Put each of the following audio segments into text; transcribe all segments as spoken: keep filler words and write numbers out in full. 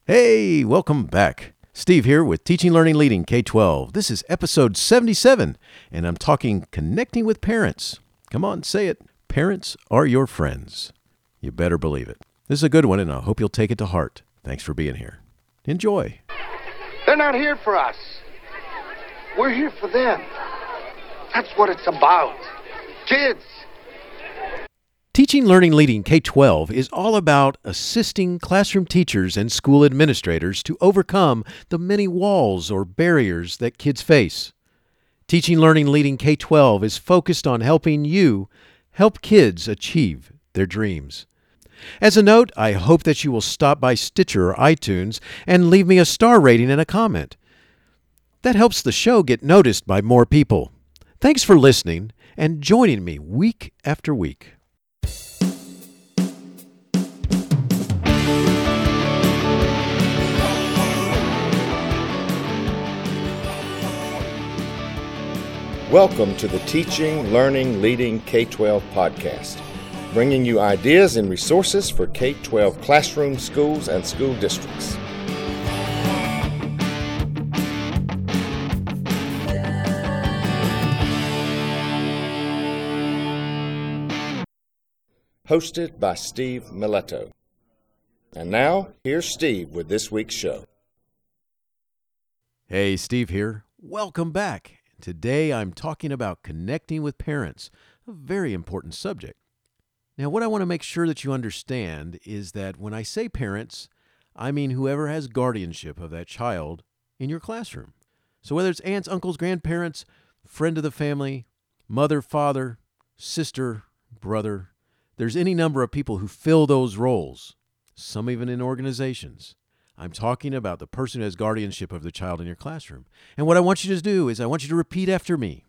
Hey, welcome back. Steve here with Teaching, Learning, Leading K twelve. This is episode seventy-seven, and I'm talking connecting with parents. Come on, say it. Parents are your friends. You better believe it. This is a good one, and I hope you'll take it to heart. Thanks for being here. Enjoy. They're not here for us. We're here for them. That's what it's about. Kids. Teaching, Learning, Leading K twelve is all about assisting classroom teachers and school administrators to overcome the many walls or barriers that kids face. Teaching, Learning, Leading K twelve is focused on helping you help kids achieve their dreams. As a note, I hope that you will stop by Stitcher or iTunes and leave me a star rating and a comment. That helps the show get noticed by more people. Thanks for listening and joining me week after week. Welcome to the Teaching, Learning, Leading K twelve podcast, bringing you ideas and resources for K twelve classrooms, schools, and school districts. Hosted by Steve Miletto. And now, here's Steve with this week's show. Hey, Steve here. Welcome back. Today I'm talking about connecting with parents, a very important subject. Now, what I want to make sure that you understand is that when I say parents, I mean whoever has guardianship of that child in your classroom. So whether it's aunts, uncles, grandparents, friend of the family, mother, father, sister, brother, there's any number of people who fill those roles, some even in organizations. I'm talking about the person who has guardianship of the child in your classroom. And what I want you to do is I want you to repeat after me.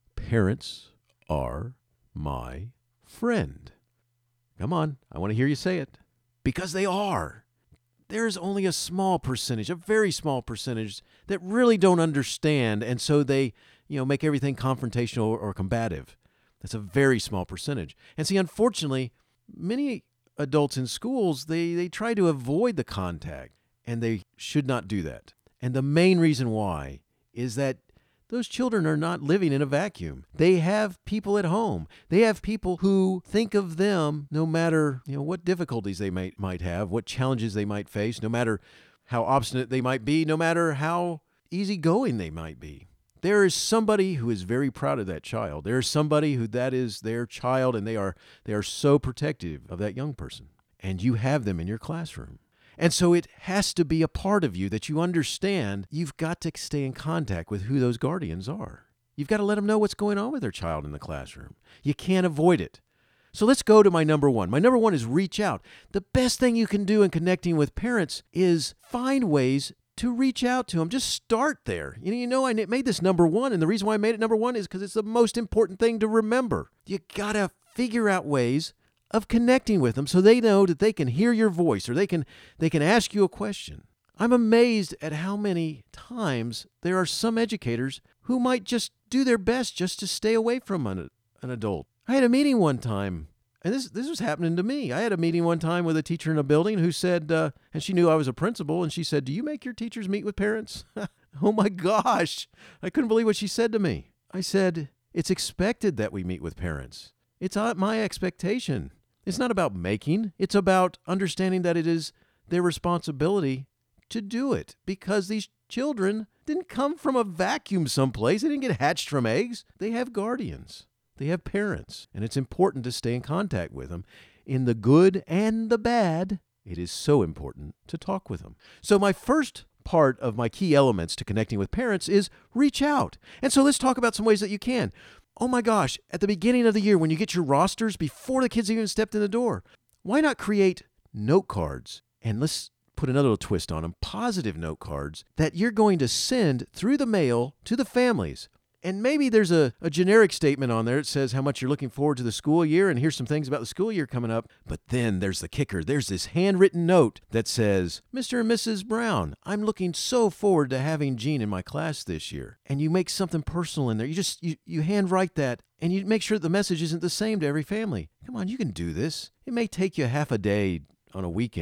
Parents are my friend. Come on, I want to hear you say it. Because they are. There's only a small percentage, a very small percentage, that really don't understand, and so they, you know, make everything confrontational or, or combative. That's a very small percentage. And see, unfortunately, many adults in schools, they, they try to avoid the contact. And they should not do that. And the main reason why is that those children are not living in a vacuum. They have people at home. They have people who think of them no matter, you know, what difficulties they might, might have, what challenges they might face, no matter how obstinate they might be, no matter how easygoing they might be. There is somebody who is very proud of that child. There is somebody who that is their child, and they are they are so protective of that young person. And you have them in your classroom. And so it has to be a part of you that you understand you've got to stay in contact with who those guardians are. You've got to let them know what's going on with their child in the classroom. You can't avoid it. So let's go to my number one. My number one is reach out. The best thing you can do in connecting with parents is find ways to reach out to them. Just start there. You know, you know, I made this number one, and the reason why I made it number one is because it's the most important thing to remember. You got to figure out ways of connecting with them so they know that they can hear your voice or they can they can ask you a question. I'm amazed at how many times there are some educators who might just do their best just to stay away from an, an adult. I had a meeting one time, and this this was happening to me. I had a meeting one time with a teacher in a building who said, uh, and she knew I was a principal, and she said, "Do you make your teachers meet with parents?" Oh my gosh, I couldn't believe what she said to me. I said, "It's expected that we meet with parents. It's my expectation." It's not about making. It's about understanding that it is their responsibility to do it because these children didn't come from a vacuum someplace. They didn't get hatched from eggs. They have guardians. They have parents. And it's important to stay in contact with them. In the good and the bad, it is so important to talk with them. So my first part of my key elements to connecting with parents is reach out. And so let's talk about some ways that you can. Oh my gosh, at the beginning of the year when you get your rosters, before the kids even stepped in the door, why not create note cards? And let's put another little twist on them, positive note cards that you're going to send through the mail to the families. And maybe there's a, a generic statement on there that says how much you're looking forward to the school year, and here's some things about the school year coming up. But then there's the kicker. There's this handwritten note that says, Mister and Missus Brown, I'm looking so forward to having Jean in my class this year. And you make something personal in there. You just, you, you handwrite that, and you make sure that the message isn't the same to every family. Come on, you can do this. It may take you half a day on a weekend,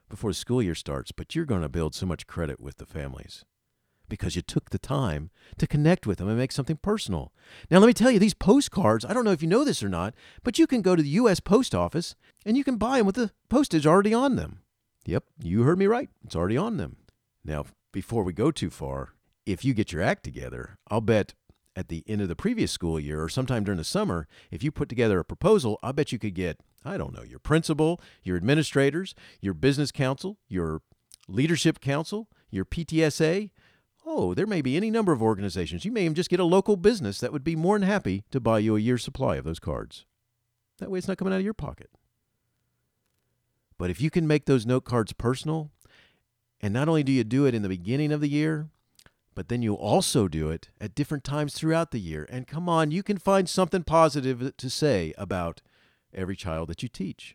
before the school year starts, but you're going to build so much credit with the families because you took the time to connect with them and make something personal. Now, let me tell you, these postcards, I don't know if you know this or not, but you can go to the U S Post Office and you can buy them with the postage already on them. Yep, you heard me right. It's already on them. Now, before we go too far, if you get your act together, I'll bet at the end of the previous school year or sometime during the summer, if you put together a proposal, I bet you could get, I don't know, your principal, your administrators, your business council, your leadership council, your P T S A. Oh, there may be any number of organizations. You may even just get a local business that would be more than happy to buy you a year's supply of those cards. That way it's not coming out of your pocket. But if you can make those note cards personal, and not only do you do it in the beginning of the year, but then you also do it at different times throughout the year. And come on, you can find something positive to say about every child that you teach.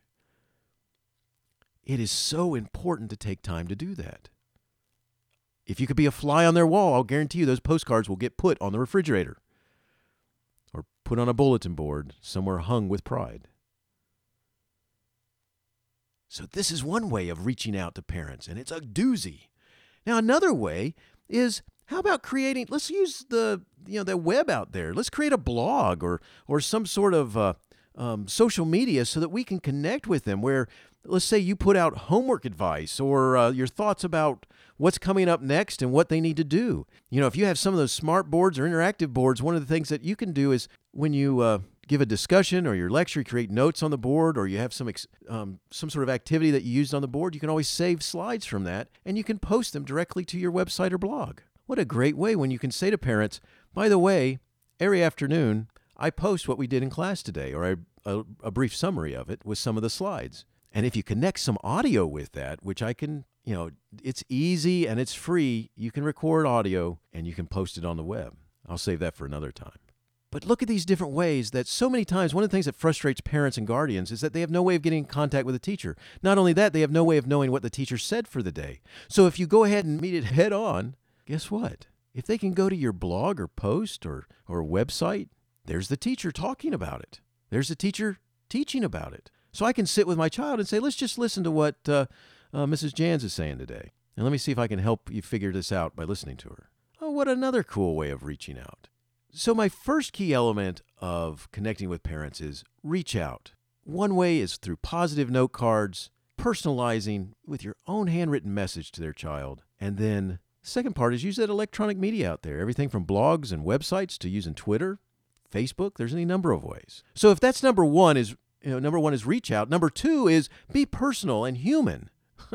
It is so important to take time to do that. If you could be a fly on their wall, I'll guarantee you those postcards will get put on the refrigerator or put on a bulletin board somewhere hung with pride. So this is one way of reaching out to parents, and it's a doozy. Now, another way is, how about creating, let's use the, you know, the web out there. Let's create a blog or or some sort of uh, um, social media so that we can connect with them where, let's say you put out homework advice or uh, your thoughts about what's coming up next and what they need to do. You know, if you have some of those smart boards or interactive boards, one of the things that you can do is when you uh, give a discussion or your lecture, you create notes on the board, or you have some ex- um, some sort of activity that you used on the board, you can always save slides from that, and you can post them directly to your website or blog. What a great way when you can say to parents, by the way, every afternoon, I post what we did in class today, or a, a, a brief summary of it with some of the slides. And if you connect some audio with that, which I can, you know, it's easy and it's free, you can record audio and you can post it on the web. I'll save that for another time. But look at these different ways that so many times, one of the things that frustrates parents and guardians is that they have no way of getting in contact with a teacher. Not only that, they have no way of knowing what the teacher said for the day. So if you go ahead and meet it head on, guess what? If they can go to your blog or post or, or website, there's the teacher talking about it. There's the teacher teaching about it. So I can sit with my child and say, let's just listen to what uh, uh, Missus Jans is saying today. And let me see if I can help you figure this out by listening to her. Oh, what another cool way of reaching out. So my first key element of connecting with parents is reach out. One way is through positive note cards, personalizing with your own handwritten message to their child. And then the second part is use that electronic media out there, everything from blogs and websites to using Twitter, Facebook. There's any number of ways. So if that's number one is, you know, number one is reach out. Number two is be personal and human.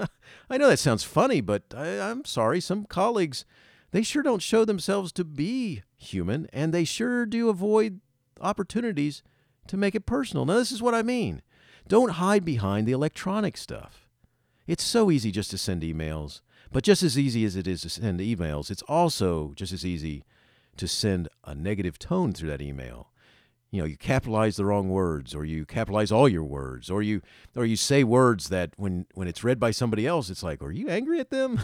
I know that sounds funny, but I, I'm sorry. Some colleagues, they sure don't show themselves to be human, and they sure do avoid opportunities to make it personal. Now, this is what I mean. Don't hide behind the electronic stuff. It's so easy just to send emails, but just as easy as it is to send emails, it's also just as easy to send a negative tone through that email. You know, you capitalize the wrong words, or you capitalize all your words, or you or you say words that when, when it's read by somebody else, it's like, are you angry at them?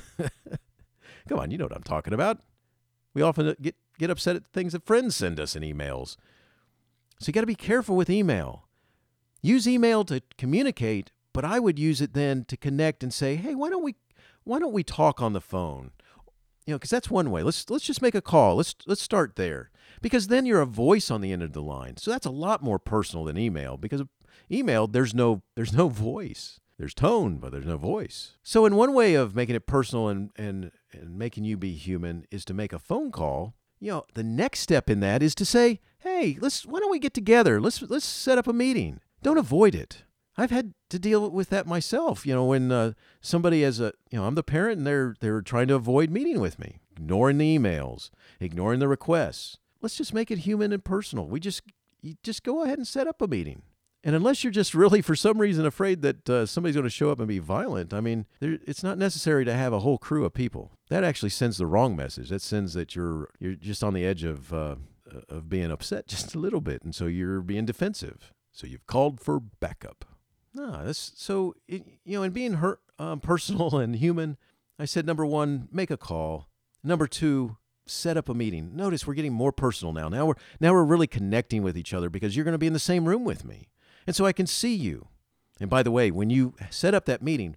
Come on, you know what I'm talking about. We often get, get upset at things that friends send us in emails. So you got to be careful with email. Use email to communicate, but I would use it then to connect and say, hey, why don't we why don't we talk on the phone? You know, because that's one way. Let's let's just make a call. Let's let's start there. Because then you're a voice on the end of the line. So that's a lot more personal than email, because email, there's no there's no voice. There's tone, but there's no voice. So in one way of making it personal and, and, and making you be human is to make a phone call. You know, the next step in that is to say, hey, let's why don't we get together? Let's let's set up a meeting. Don't avoid it. I've had to deal with that myself. You know, when uh, somebody has a, you know, I'm the parent and they're they're trying to avoid meeting with me, ignoring the emails, ignoring the requests. Let's just make it human and personal. We just you just go ahead and set up a meeting. And unless you're just really, for some reason, afraid that uh, somebody's going to show up and be violent, I mean, there, it's not necessary to have a whole crew of people. That actually sends the wrong message. That sends that you're you're just on the edge of uh, of being upset just a little bit, and so you're being defensive. So you've called for backup. No, that's so it, you know, in being hurt, um, personal and human, I said number one, make a call. Number two, set up a meeting. Notice we're getting more personal now. Now we're now we're really connecting with each other because you're going to be in the same room with me. And so I can see you. And by the way, when you set up that meeting,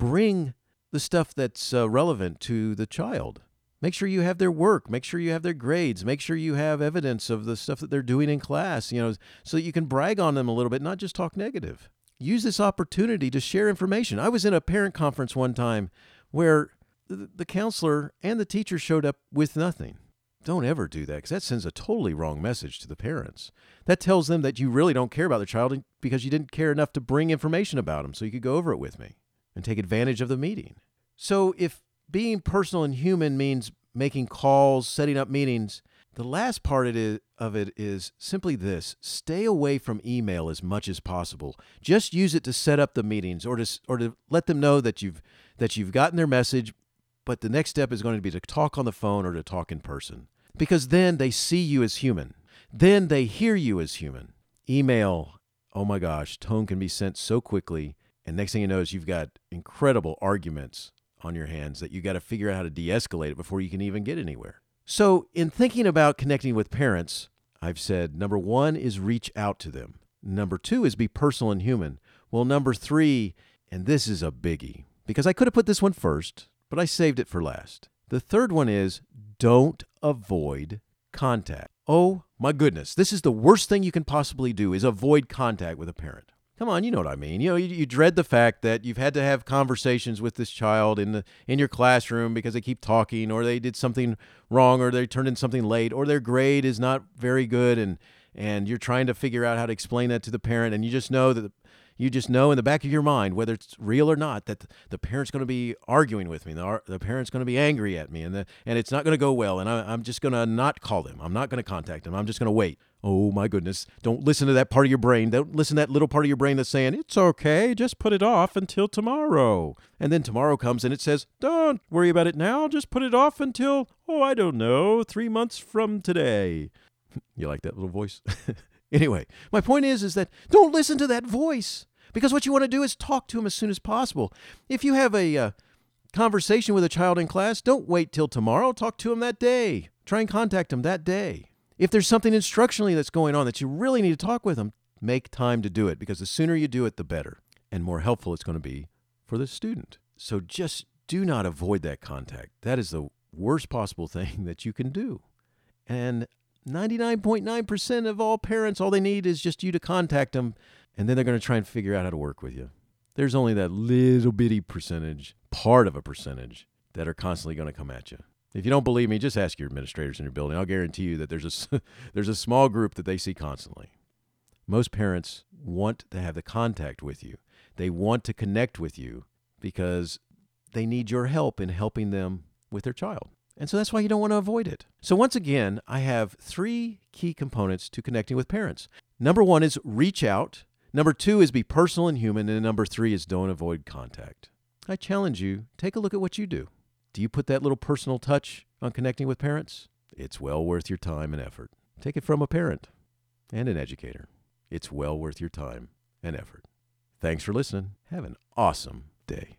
bring the stuff that's uh, relevant to the child. Make sure you have their work. Make sure you have their grades. Make sure you have evidence of the stuff that they're doing in class, you know, so that you can brag on them a little bit, not just talk negative. Use this opportunity to share information. I was in a parent conference one time where the, the counselor and the teacher showed up with nothing. Don't ever do that, because that sends a totally wrong message to the parents. That tells them that you really don't care about the child because you didn't care enough to bring information about them so you could go over it with me and take advantage of the meeting. So if being personal and human means making calls, setting up meetings, the last part of it, of it is simply this: stay away from email as much as possible. Just use it to set up the meetings or to, or to let them know that you've, that you've gotten their message, but the next step is going to be to talk on the phone or to talk in person. Because then they see you as human. Then they hear you as human. Email, oh my gosh, tone can be sent so quickly, and next thing you know is you've got incredible arguments on your hands that you got to figure out how to de-escalate it before you can even get anywhere. So in thinking about connecting with parents, I've said number one is reach out to them. Number two is be personal and human. Well, number three, and this is a biggie, because I could have put this one first, but I saved it for last. The third one is don't avoid contact. Oh my goodness, this is the worst thing you can possibly do, is avoid contact with a parent. Come on, you know what I mean. You know, you, you dread the fact that you've had to have conversations with this child in the in your classroom because they keep talking, or they did something wrong, or they turned in something late, or their grade is not very good, and and you're trying to figure out how to explain that to the parent, and you just know that the, you just know in the back of your mind, whether it's real or not, that the, the parent's going to be arguing with me, the, the parent's going to be angry at me, and the, and it's not going to go well, and I, I'm just going to not call them. I'm not going to contact them. I'm just going to wait. Oh, my goodness. Don't listen to that part of your brain. Don't listen to that little part of your brain that's saying, it's okay, just put it off until tomorrow. And then tomorrow comes and it says, don't worry about it now, just put it off until, oh, I don't know, three months from today. You like that little voice? Anyway, my point is, is that don't listen to that voice, because what you want to do is talk to them as soon as possible. If you have a uh, conversation with a child in class, don't wait till tomorrow. Talk to them that day. Try and contact them that day. If there's something instructionally that's going on that you really need to talk with them, make time to do it, because the sooner you do it, the better, and more helpful it's going to be for the student. So just do not avoid that contact. That is the worst possible thing that you can do. And ninety-nine point nine percent of all parents, all they need is just you to contact them, and then they're going to try and figure out how to work with you. There's only that little bitty percentage, part of a percentage, that are constantly going to come at you. If you don't believe me, just ask your administrators in your building. I'll guarantee you that there's a, there's a small group that they see constantly. Most parents want to have the contact with you. They want to connect with you because they need your help in helping them with their child. And so that's why you don't want to avoid it. So once again, I have three key components to connecting with parents. Number one is reach out. Number two is be personal and human. And number three is don't avoid contact. I challenge you, take a look at what you do. Do you put that little personal touch on connecting with parents? It's well worth your time and effort. Take it from a parent and an educator. It's well worth your time and effort. Thanks for listening. Have an awesome day.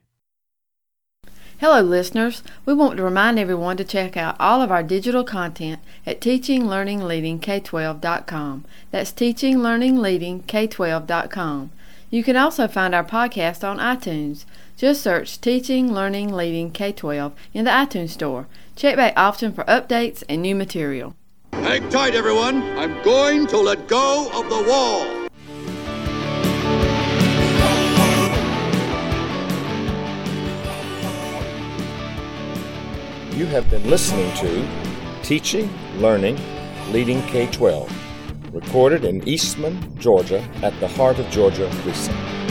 Hello, listeners. We want to remind everyone to check out all of our digital content at teaching learning leading K twelve dot com. That's teaching learning leading K twelve dot com. You can also find our podcast on iTunes. Just search Teaching Learning Leading K twelve in the iTunes Store. Check back often for updates and new material. Hang tight, everyone. I'm going to let go of the wall. You have been listening to Teaching, Learning, Leading K twelve, recorded in Eastman, Georgia at the Heart of Georgia Precinct.